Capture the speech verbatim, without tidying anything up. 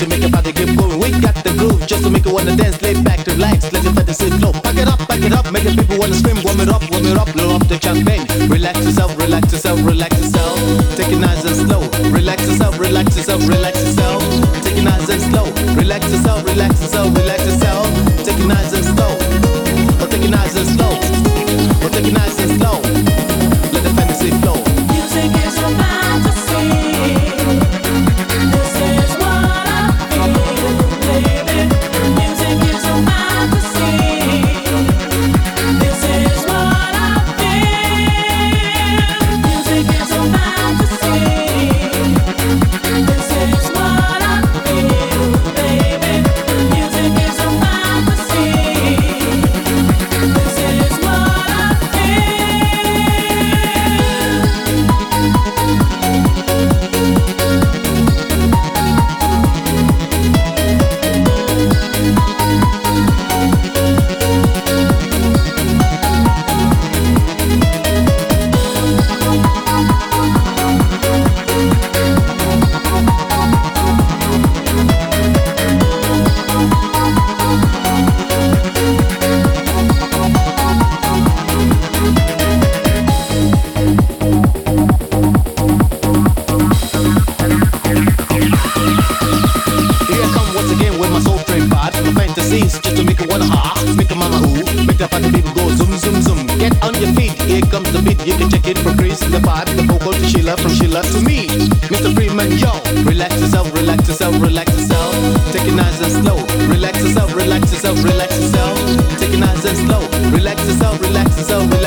to make your body get going. We got the groove just to make you wanna dance. Lay back, relax, let your fantasy flow. Pack it up, pack it up, make the people wanna scream. Warm it up, warm it up, blow up the champagne. Relax yourself, relax yourself, relax yourself. Take it nice and slow. Relax yourself, relax yourself, relax yourself. Take it nice and slow. Relax yourself, relax yourself, relax yourself. Take it nice and slow. Oh, take it nice and slow. Oh, take it nice and slow. Let the fantasy flow. Music is a fantasy. This is what I feel, baby. Music is a fantasy. This is what I feel. Music is a fantasy. This is what I feel, baby. Music is a fantasy. This is what I Here I come once again with my soul train vibes. My fantasies just to make you wanna ah, make a mama ooh, make the party people go zoom zoom zoom. Get on your feet, here comes the beat. You can check it for Chris, the vibe, the vocal to Sheila, from Sheila to me, Mister Freeman, yo. Relax yourself, relax yourself, relax yourself. Take it nice and slow. Relax yourself, relax yourself, relax yourself. Take it nice and slow. Relax yourself, relax yourself. Relax